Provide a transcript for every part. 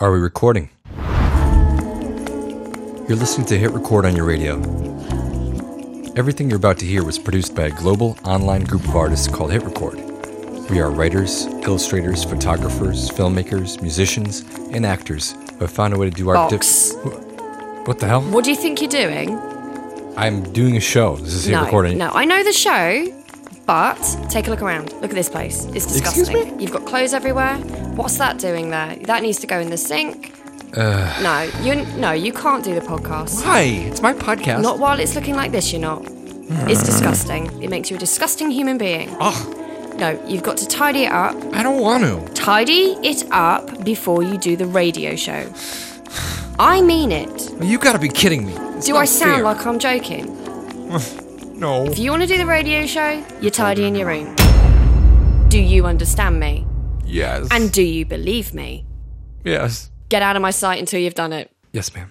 Are we recording? You're listening to Hit Record on your radio. Everything you're about to hear was produced by a global online group of artists called Hit Record. We are writers, illustrators, photographers, filmmakers, musicians, and actors who have found a way to do art. What the hell? What do you think you're doing? I'm doing a show. This is Hit Recording. No, I know the show, but take a look around. Look at this place. It's disgusting. Excuse me? You've got clothes everywhere. What's that doing there? That needs to go in the sink. No, you can't do the podcast. Why? It's my podcast. Not while it's looking like this, you're not. It's disgusting. It makes you a disgusting human being. Ugh. No, you've got to tidy it up. I don't want to. Tidy it up before you do the radio show. I mean it. You gotta be kidding me. Do I sound like I'm joking? No. If you want to do the radio show, you're tidying your room. Do you understand me? Yes. And do you believe me? Yes. Get out of my sight until you've done it. Yes, ma'am.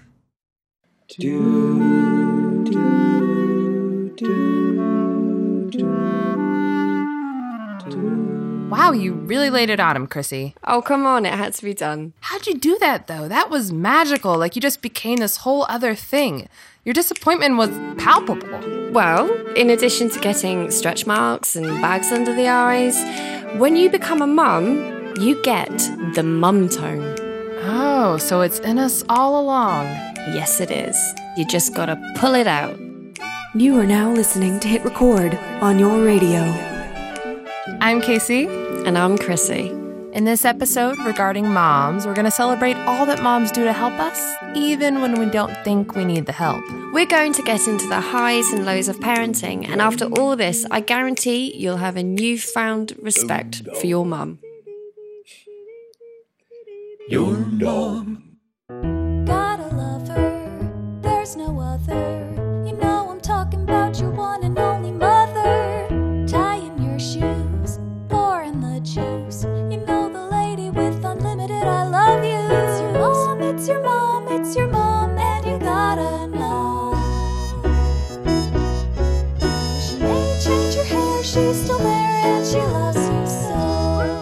Wow, you really laid it on him, Chrissy. Oh, come on, it had to be done. How'd you do that, though? That was magical. Like, you just became this whole other thing. Your disappointment was palpable. Well, in addition to getting stretch marks and bags under the eyes, when you become a mum, you get the mum tone. Oh, so it's in us all along. Yes, it is. You just gotta pull it out. You are now listening to Hit Record on your radio. I'm Casey. And I'm Chrissy. In this episode regarding moms, we're going to celebrate all that moms do to help us, even when we don't think we need the help. We're going to get into the highs and lows of parenting, and after all this, I guarantee you'll have a newfound respect for your mum. Your mom. Gotta love her, there's no other. You know I'm talking about your one and only mother. Tying your shoes, pouring the juice. You know the lady with unlimited I love you. It's your mom, it's your mom, it's your mom, and you gotta know. She may change her hair, she's still there and she loves you so.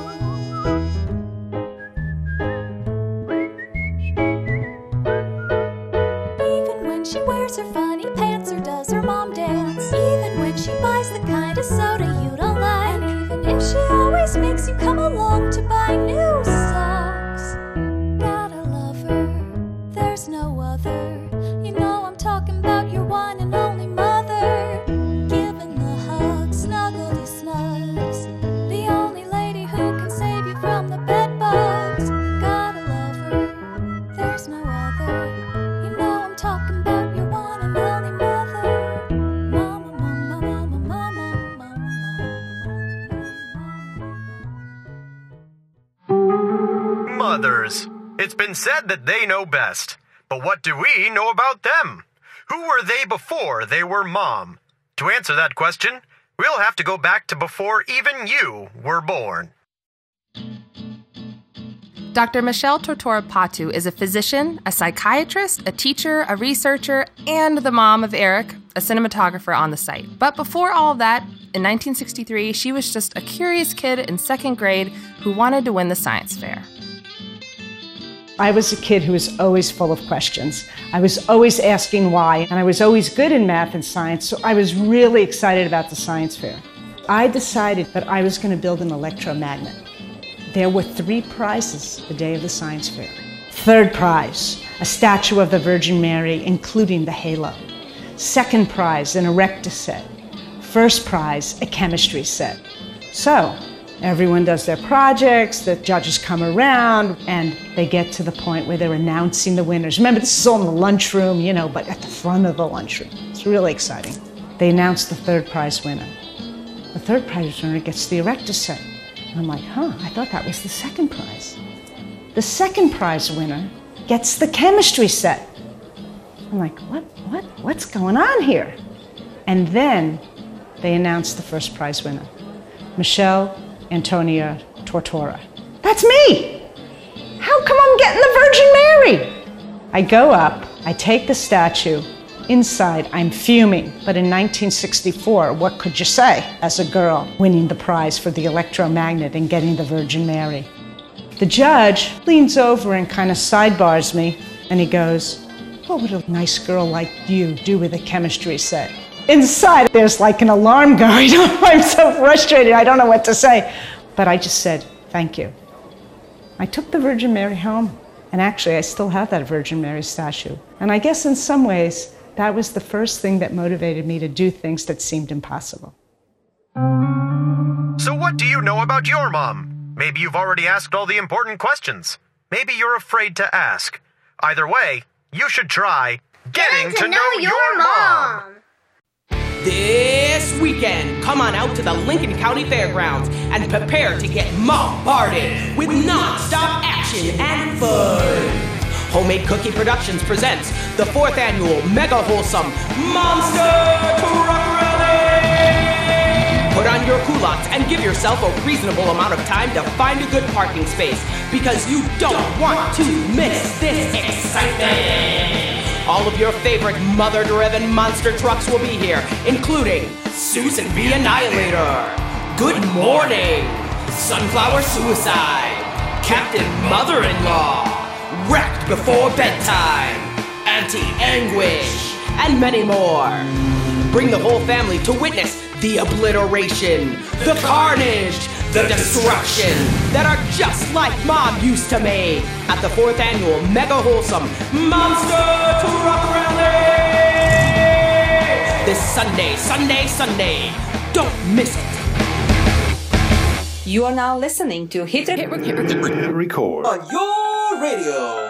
She wears her funny pants or does her mom dance. Even when she buys the kind of soda you don't like. And even if she always makes you come along to buy new socks. Gotta love her, there's no other. You know I'm talking about your one and only mother. Giving the hugs, snuggledy snugs. The only lady who can save you from the bed bugs. Gotta love her, there's no other. You know I'm talking about mothers. It's been said that they know best. But what do we know about them? Who were they before they were mom? To answer that question, we'll have to go back to before even you were born. Dr. Michelle Tortora-Patu is a physician, a psychiatrist, a teacher, a researcher, and the mom of Eric, a cinematographer on the site. But before all of that, in 1963, she was just a curious kid in second grade who wanted to win the science fair. I was a kid who was always full of questions. I was always asking why, and I was always good in math and science, so I was really excited about the science fair. I decided that I was going to build an electromagnet. There were 3 prizes the day of the science fair. Third prize, a statue of the Virgin Mary, including the halo. Second prize, an Erecta set. First prize, a chemistry set. So, everyone does their projects, the judges come around, and they get to the point where they're announcing the winners. Remember, this is all in the lunchroom, but at the front of the lunchroom. It's really exciting. They announce the third prize winner. The third prize winner gets the Erecta set. And I'm like, I thought that was the second prize. The second prize winner gets the chemistry set. I'm like, what's going on here? And then they announce the first prize winner, Michelle Antonia Tortora. That's me! How come I'm getting the Virgin Mary? I go up, I take the statue. Inside, I'm fuming. But in 1964, what could you say as a girl winning the prize for the electromagnet and getting the Virgin Mary? The judge leans over and kind of sidebars me, and he goes, "What would a nice girl like you do with a chemistry set?" Inside, there's like an alarm going on. I'm so frustrated, I don't know what to say. But I just said, "Thank you." I took the Virgin Mary home, and actually I still have that Virgin Mary statue. And I guess in some ways, that was the first thing that motivated me to do things that seemed impossible. So what do you know about your mom? Maybe you've already asked all the important questions. Maybe you're afraid to ask. Either way, you should try getting to know your mom. This weekend, come on out to the Lincoln County Fairgrounds and prepare to get mom-barded with non-stop action and fun. Homemade Cookie Productions presents the 4th annual Mega Wholesome Monster Truck Rally. Put on your culottes and give yourself a reasonable amount of time to find a good parking space because you don't want to miss this excitement. All of your favorite mother-driven monster trucks will be here, including Susan B. Annihilator, Good Morning, Sunflower Suicide, Captain Mother-in-Law, Wrecked Before Bedtime, Anti-Anguish, and many more. Bring the whole family to witness the obliteration, the carnage, the destruction that are just like Mom used to make at the 4th annual Mega Wholesome Monster Truck Rally! This Sunday. Don't miss it. You are now listening to Hit Record on your radio.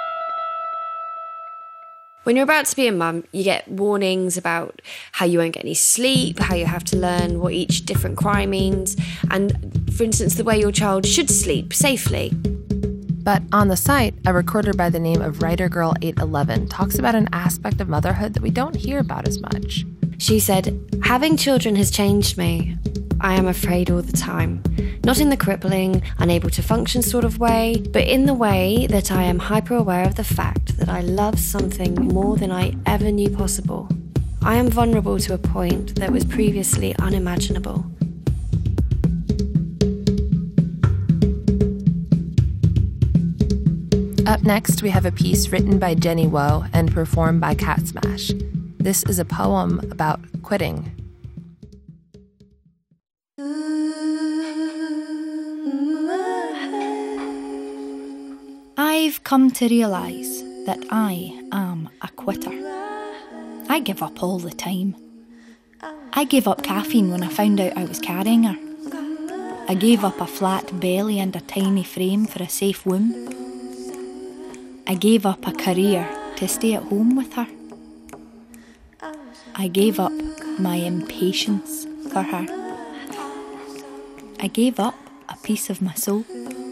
When you're about to be a mum, you get warnings about how you won't get any sleep, how you have to learn what each different cry means, and, for instance, the way your child should sleep safely. But on the site, a recorder by the name of WriterGirl811 talks about an aspect of motherhood that we don't hear about as much. She said, "Having children has changed me. I am afraid all the time. Not in the crippling, unable to function sort of way, but in the way that I am hyper-aware of the fact that I love something more than I ever knew possible. I am vulnerable to a point that was previously unimaginable." Up next, we have a piece written by Jenny Woe and performed by Cat Smash. This is a poem about quitting. I've come to realise that I am a quitter. I give up all the time. I gave up caffeine when I found out I was carrying her. I gave up a flat belly and a tiny frame for a safe womb. I gave up a career to stay at home with her. I gave up my impatience for her. I gave up a piece of my soul.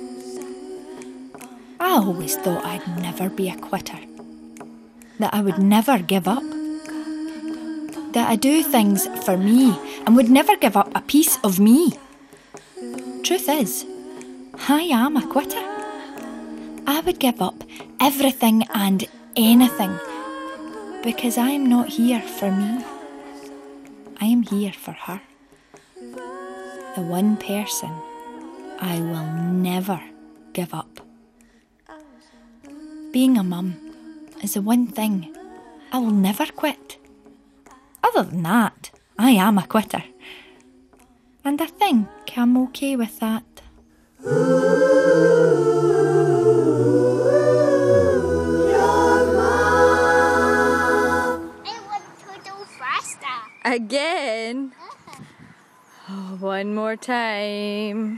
I always thought I'd never be a quitter, that I would never give up, that I do things for me and would never give up a piece of me. Truth is, I am a quitter. I would give up everything and anything because I am not here for me. I am here for her. The one person I will never give up. Being a mum is the one thing I will never quit. Other than that, I am a quitter. And I think I'm okay with that. Again? Oh, one more time.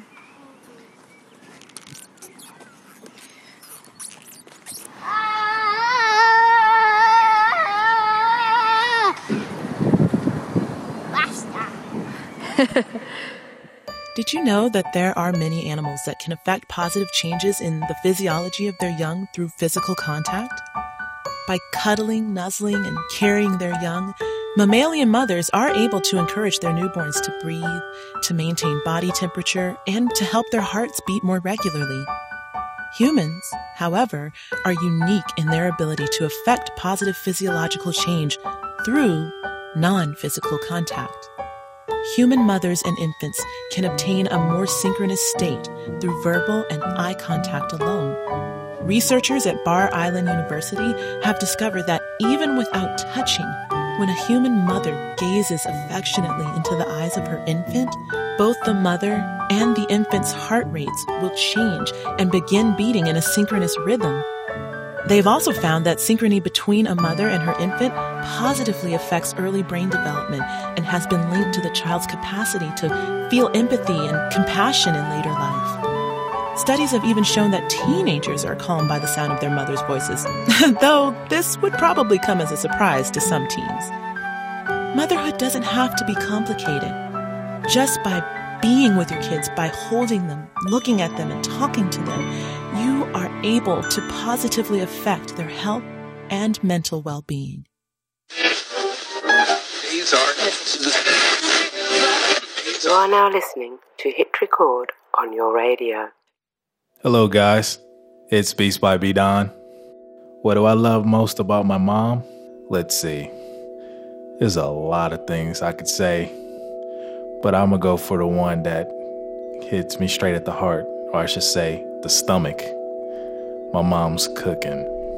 Did you know that there are many animals that can affect positive changes in the physiology of their young through physical contact? By cuddling, nuzzling, and carrying their young, mammalian mothers are able to encourage their newborns to breathe, to maintain body temperature, and to help their hearts beat more regularly. Humans, however, are unique in their ability to affect positive physiological change through non-physical contact. human mothers and infants can obtain a more synchronous state through verbal and eye contact alone. Researchers at Bar Island University have discovered that even without touching, when a human mother gazes affectionately into the eyes of her infant, both the mother and the infant's heart rates will change and begin beating in a synchronous rhythm. They've also found that synchrony between a mother and her infant positively affects early brain development and has been linked to the child's capacity to feel empathy and compassion in later life. Studies have even shown that teenagers are calmed by the sound of their mother's voices, though this would probably come as a surprise to some teens. Motherhood doesn't have to be complicated. Just by being with your kids, by holding them, looking at them, and talking to them, you are able to positively affect their health and mental well-being. You are now listening to Hit Record on your radio. Hello guys, it's Beast by B Don. What do I love most about my mom? Let's see. There's a lot of things I could say, but I'm gonna go for the one that hits me straight at the heart, or I should say, the stomach. My mom's cooking.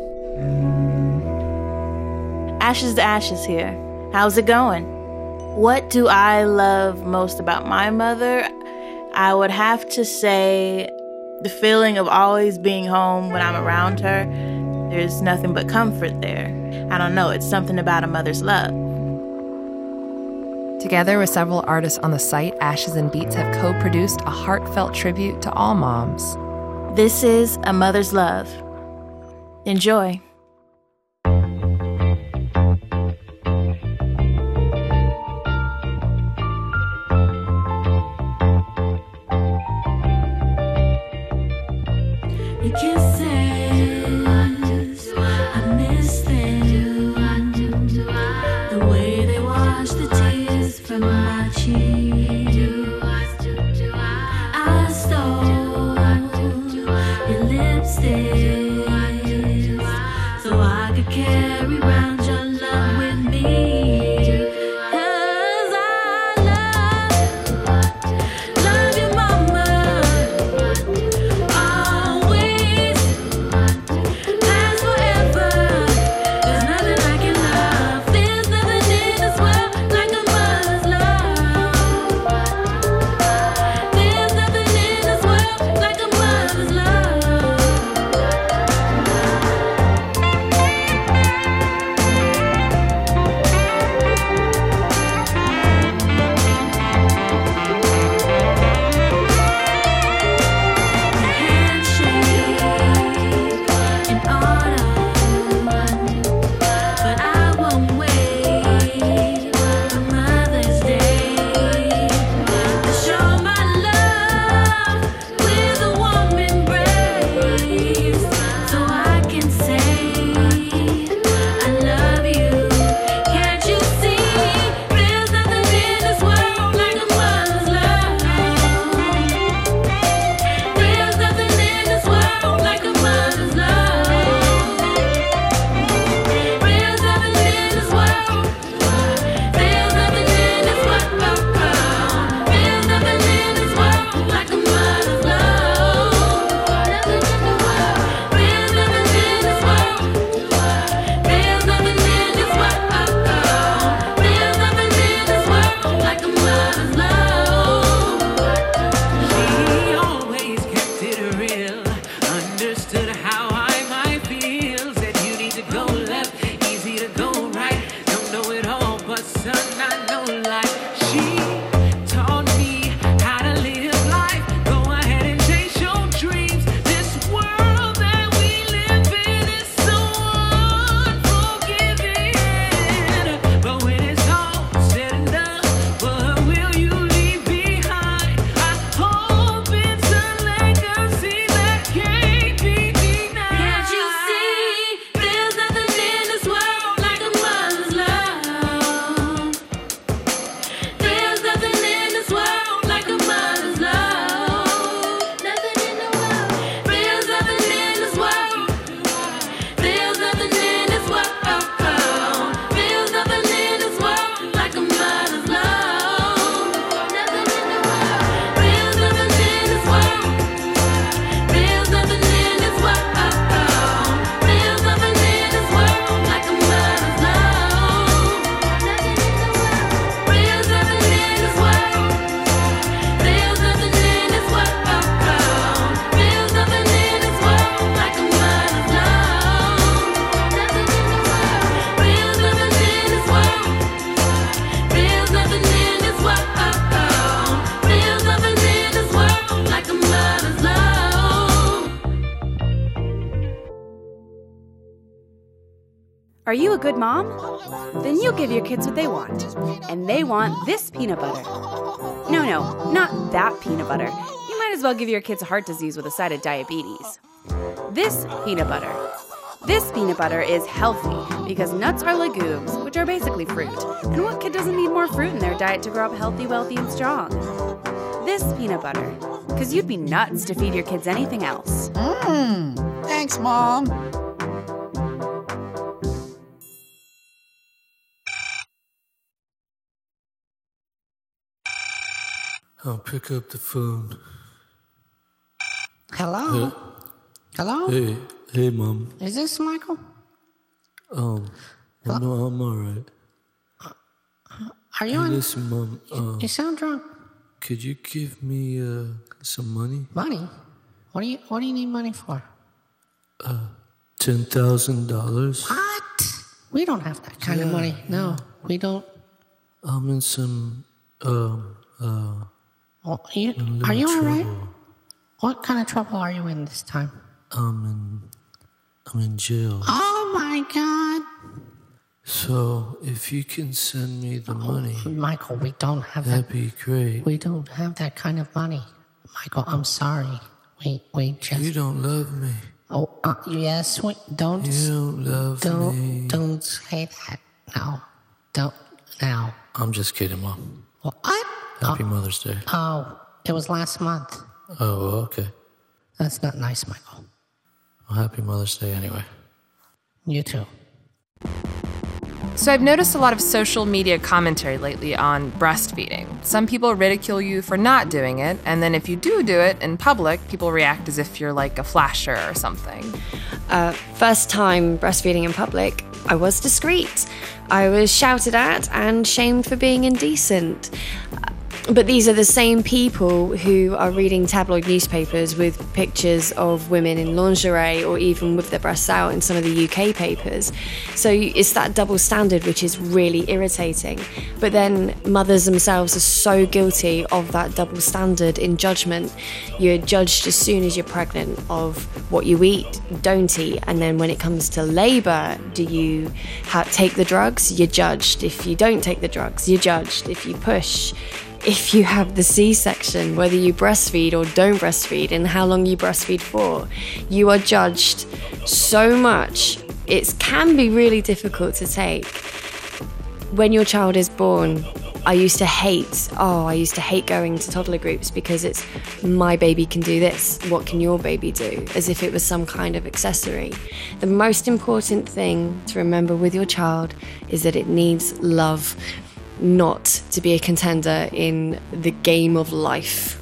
Ashes to Ashes here. How's it going? What do I love most about my mother? I would have to say the feeling of always being home when I'm around her. There's nothing but comfort there. I don't know, it's something about a mother's love. Together with several artists on the site, Ashes and Beats have co-produced a heartfelt tribute to all moms. This is A Mother's Love. Enjoy. Your kisses, I miss them. The way they wash the tears from my cheek. I stole your lipstick so I could carry around your love with me. Are you a good mom? Then you'll give your kids what they want. And they want this peanut butter. No, not that peanut butter. You might as well give your kids heart disease with a side of diabetes. This peanut butter. This peanut butter is healthy because nuts are legumes, which are basically fruit. And what kid doesn't need more fruit in their diet to grow up healthy, wealthy, and strong? This peanut butter. Because you'd be nuts to feed your kids anything else. Thanks, Mom. I'll pick up the phone. Hello? Hello? Hey, Mom. Is this Michael? No, I'm all right. Are you Hey, on? listen, Mom. You sound drunk. Could you give me some money? Money? What do you need money for? $10,000. What? We don't have that kind of money. No, we don't. I'm in some Are you all right? What kind of trouble are you in this time? I'm in jail. Oh my God! So if you can send me the money, Michael, we don't have that'd that. be great. We don't have that kind of money, Michael. I'm sorry. We just. You don't love me. Oh, yes. We don't. You don't love me. Don't say that. No, don't now. I'm just kidding, Mom. What? Happy Mother's Day. Oh, it was last month. Oh, okay. That's not nice, Michael. Well, happy Mother's Day anyway. You too. So I've noticed a lot of social media commentary lately on breastfeeding. Some people ridicule you for not doing it, and then if you do it in public, people react as if you're like a flasher or something. First time breastfeeding in public, I was discreet. I was shouted at and shamed for being indecent. But these are the same people who are reading tabloid newspapers with pictures of women in lingerie or even with their breasts out in some of the UK papers. So it's that double standard which is really irritating. But then mothers themselves are so guilty of that double standard in judgment. You're judged as soon as you're pregnant of what you eat, don't eat, and then when it comes to labour, do you take the drugs? You're judged. If you don't take the drugs, you're judged. If you push, if you have the C-section, whether you breastfeed or don't breastfeed, and how long you breastfeed for, you are judged so much. It can be really difficult to take. When your child is born, I used to hate going to toddler groups because it's, my baby can do this, what can your baby do? As if it was some kind of accessory. The most important thing to remember with your child is that it needs love, not to be a contender in the game of life.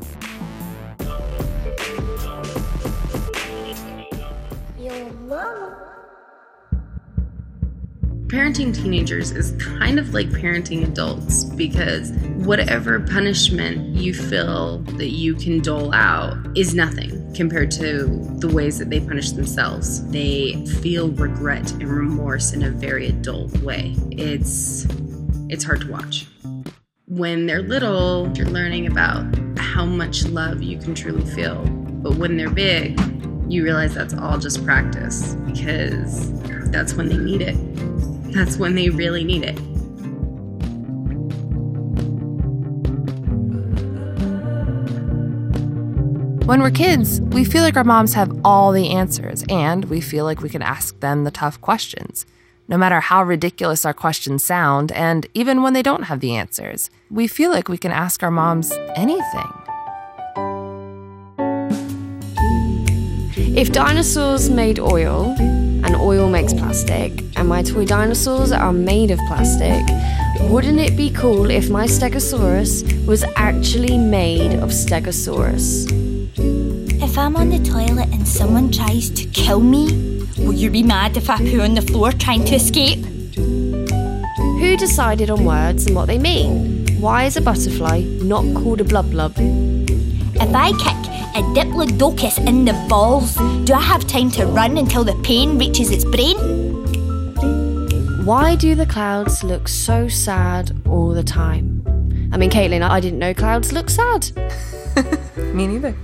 Parenting teenagers is kind of like parenting adults because whatever punishment you feel that you can dole out is nothing compared to the ways that they punish themselves. They feel regret and remorse in a very adult way. It's hard to watch. When they're little, you're learning about how much love you can truly feel. But when they're big, you realize that's all just practice because that's when they need it. That's when they really need it. When we're kids, we feel like our moms have all the answers, and we feel like we can ask them the tough questions. No matter how ridiculous our questions sound, and even when they don't have the answers, we feel like we can ask our moms anything. If dinosaurs made oil, and oil makes plastic, and my toy dinosaurs are made of plastic, wouldn't it be cool if my Stegosaurus was actually made of Stegosaurus? If I'm on the toilet and someone tries to kill me, will you be mad if I poo on the floor trying to escape? Who decided on words and what they mean? Why is a butterfly not called a blub blub? If I kick a diplodocus in the balls, do I have time to run until the pain reaches its brain? Why do the clouds look so sad all the time? I mean, Caitlin, I didn't know clouds look sad. Me neither.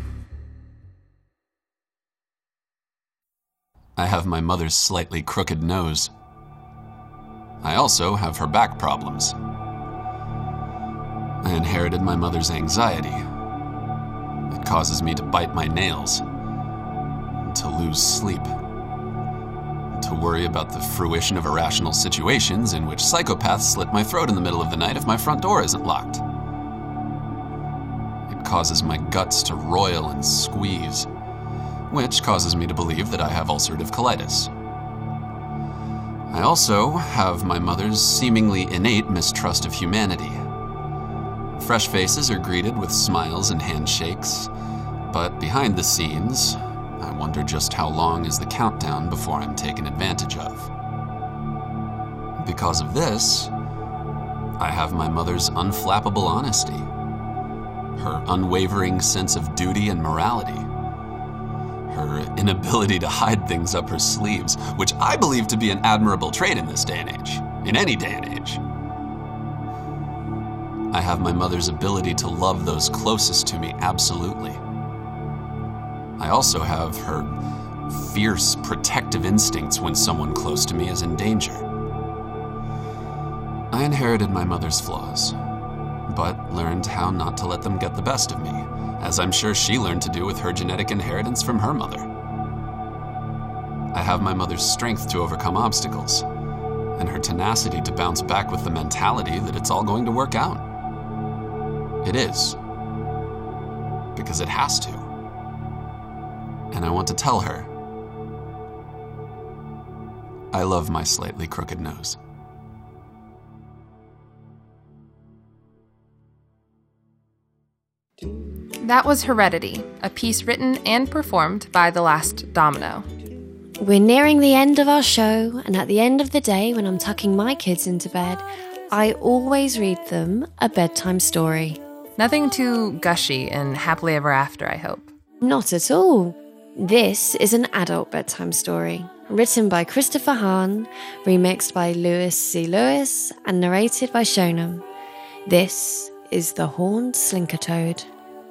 I have my mother's slightly crooked nose. I also have her back problems. I inherited my mother's anxiety. It causes me to bite my nails, to lose sleep, to worry about the fruition of irrational situations in which psychopaths slit my throat in the middle of the night if my front door isn't locked. It causes my guts to roil and squeeze, which causes me to believe that I have ulcerative colitis. I also have my mother's seemingly innate mistrust of humanity. Fresh faces are greeted with smiles and handshakes, but behind the scenes, I wonder just how long is the countdown before I'm taken advantage of. Because of this, I have my mother's unflappable honesty, her unwavering sense of duty and morality, her inability to hide things up her sleeves, which I believe to be an admirable trait in this day and age, in any day and age. I have my mother's ability to love those closest to me absolutely. I also have her fierce protective instincts when someone close to me is in danger. I inherited my mother's flaws, but learned how not to let them get the best of me, as I'm sure she learned to do with her genetic inheritance from her mother. I have my mother's strength to overcome obstacles, and her tenacity to bounce back with the mentality that it's all going to work out. It is, because it has to. And I want to tell her, I love my slightly crooked nose. That was Heredity, a piece written and performed by The Last Domino. We're nearing the end of our show, and at the end of the day, when I'm tucking my kids into bed, I always read them a bedtime story. Nothing too gushy and happily ever after, I hope. Not at all. This is an adult bedtime story, written by Christopher Hahn, remixed by Lewis C. Lewis, and narrated by Shonem. This is The Horned Slinkertoad.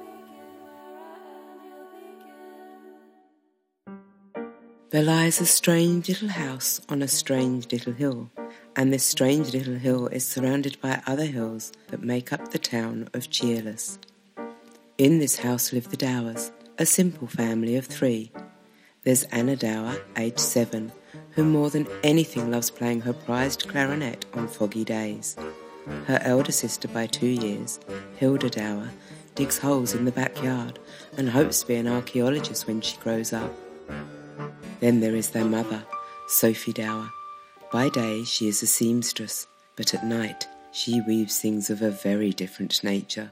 There lies a strange little house on a strange little hill, and this strange little hill is surrounded by other hills that make up the town of Cheerless. In this house live the Dowers, a simple family of 3. There's Anna Dower, aged 7, who more than anything loves playing her prized clarinet on foggy days. Her elder sister by 2 years, Hilda Dower, digs holes in the backyard and hopes to be an archaeologist when she grows up. Then there is their mother, Sophie Dower. By day she is a seamstress, but at night she weaves things of a very different nature.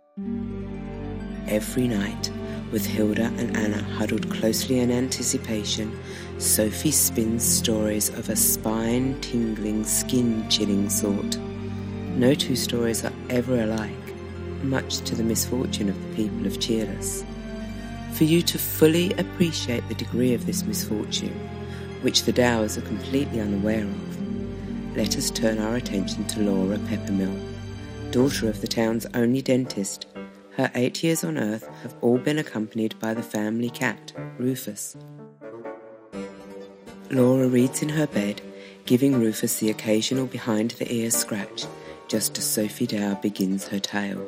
Every night, with Hilda and Anna huddled closely in anticipation, Sophie spins stories of a spine-tingling, skin-chilling sort. No 2 stories are ever alike, much to the misfortune of the people of Cheerless. For you to fully appreciate the degree of this misfortune, which the Dowers are completely unaware of, let us turn our attention to Laura Peppermill, daughter of the town's only dentist. Her 8 years on Earth have all been accompanied by the family cat, Rufus. Laura reads in her bed, giving Rufus the occasional behind-the-ear scratch, just as Sophie Dower begins her tale.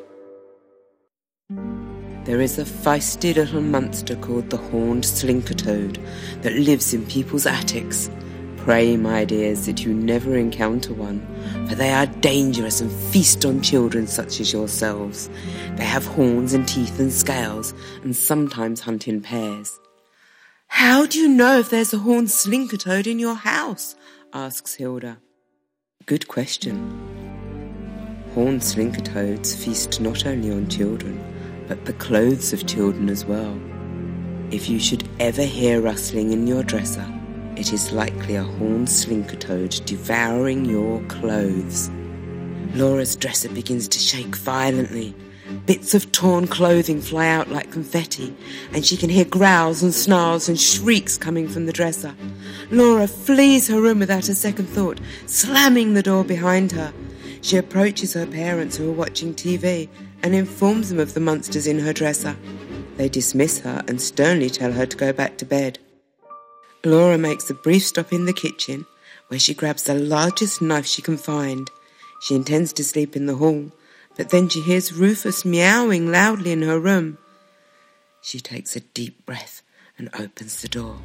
There is a feisty little monster called the Horned Slinkertoad that lives in people's attics. Pray, my dears, that you never encounter one, for they are dangerous and feast on children such as yourselves. They have horns and teeth and scales, and sometimes hunt in pairs. How do you know if there's a Horned Slinkertoad in your house? Asks Hilda. Good question. Horned Slinkertoads feast not only on children, but the clothes of children as well. If you should ever hear rustling in your dresser, it is likely a Horned Slinkertoad devouring your clothes. Laura's dresser begins to shake violently. Bits of torn clothing fly out like confetti, and she can hear growls and snarls and shrieks coming from the dresser. Laura flees her room without a second thought, slamming the door behind her. She approaches her parents, who are watching TV, and informs them of the monsters in her dresser. They dismiss her and sternly tell her to go back to bed. Laura makes a brief stop in the kitchen, where she grabs the largest knife she can find. She intends to sleep in the hall, but then she hears Rufus meowing loudly in her room. She takes a deep breath and opens the door.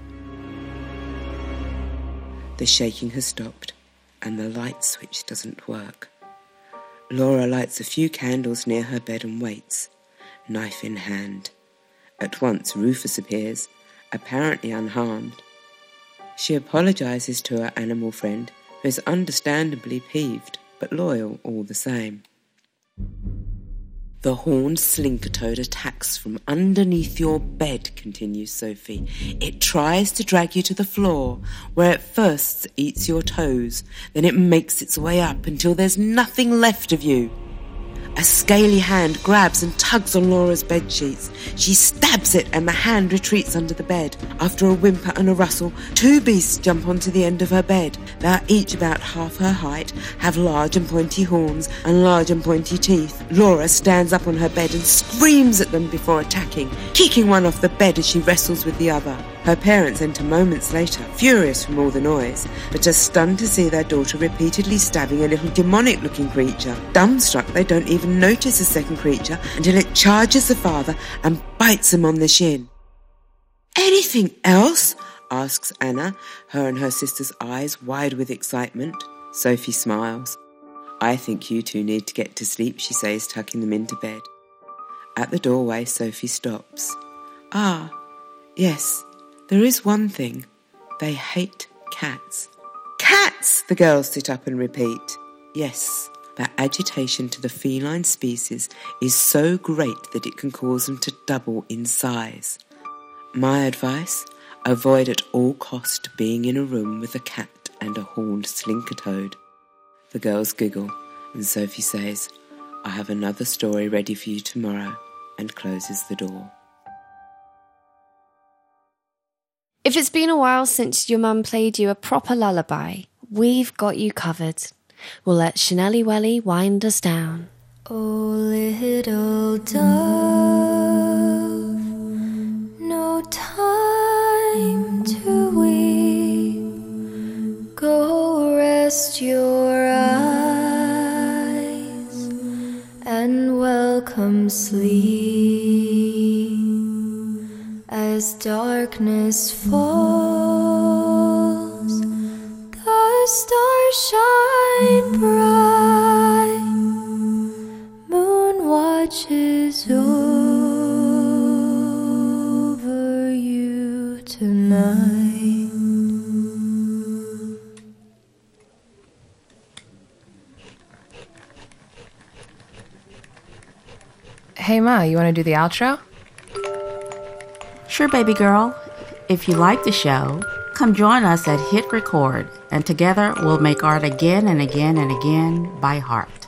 The shaking has stopped, and the light switch doesn't work. Laura lights a few candles near her bed and waits, knife in hand. At once Rufus appears, apparently unharmed. She apologises to her animal friend, who is understandably peeved, but loyal all the same. The horned slinkertoad attacks from underneath your bed, continues Sophie. It tries to drag you to the floor, where it first eats your toes, then it makes its way up until there's nothing left of you. A scaly hand grabs and tugs on Laura's bedsheets. She stabs it and the hand retreats under the bed. After a whimper and a rustle, two beasts jump onto the end of her bed. They are each about half her height, have large and pointy horns and large and pointy teeth. Laura stands up on her bed and screams at them before attacking, kicking one off the bed as she wrestles with the other. Her parents enter moments later, furious from all the noise, but are stunned to see their daughter repeatedly stabbing a little demonic-looking creature. Dumbstruck, they don't even notice the second creature until it charges the father and bites him on the shin. "Anything else?" asks Anna, her and her sister's eyes wide with excitement. Sophie smiles. "I think you two need to get to sleep," she says, tucking them into bed. At the doorway, Sophie stops. "Ah, yes. There is one thing. They hate cats." "Cats!" the girls sit up and repeat. Yes, their agitation to the feline species is so great that it can cause them to double in size. My advice? Avoid at all cost being in a room with a cat and a horned slinkertoad. The girls giggle, and Sophie says, "I have another story ready for you tomorrow," and closes the door. If it's been a while since your mum played you a proper lullaby, we've got you covered. We'll let Shanelly Welly wind us down. Oh, little dove, no time to weep. Go rest your eyes and welcome sleep. As darkness falls, the stars shine bright. Moon watches over you tonight. Hey Ma, you want to do the outro? Sure, baby girl. If you like the show, come join us at Hit Record, and together we'll make art again and again and again by heart.